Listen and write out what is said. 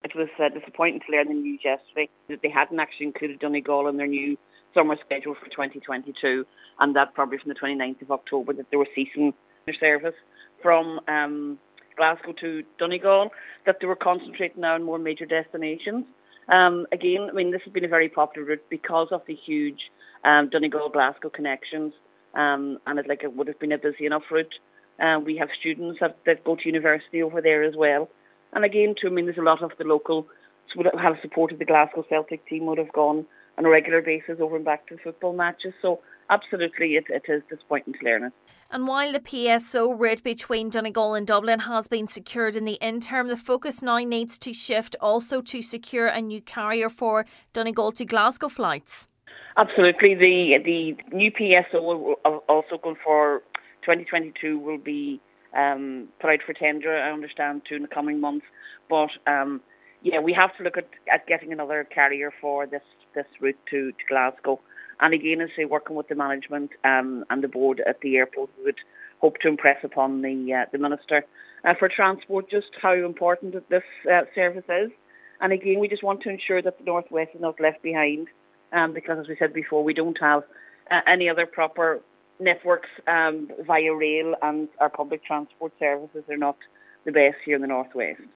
it was disappointing to learn the news yesterday that they hadn't actually included Donegal in their new summer schedule for 2022, and that probably from the 29th of October that they were ceasing their service from Glasgow to Donegal, that they were concentrating now on more major destinations. Again, I mean, this has been a very popular route because of the huge Donegal-Glasgow connections, and it would have been a busy enough route. We have students that go to university over there as well. And again, too, I mean, there's a lot of the local would have supported the Glasgow Celtic team would have gone on a regular basis over and back to football matches. So absolutely, it is disappointing to learn it. And while the PSO route between Donegal and Dublin has been secured in the interim, the focus now needs to shift also to secure a new carrier for Donegal to Glasgow flights. Absolutely. The new PSO will also go for 2022 will be put out for tender, I understand, too, in the coming months. But we have to look at getting another carrier for this route to Glasgow. And again, as I say, working with the management and the board at the airport, we would hope to impress upon the Minister for Transport just how important this service is. And again, we just want to ensure that the North West is not left behind, because, as we said before, we don't have any other proper networks via rail, and our public transport services are not the best here in the North West.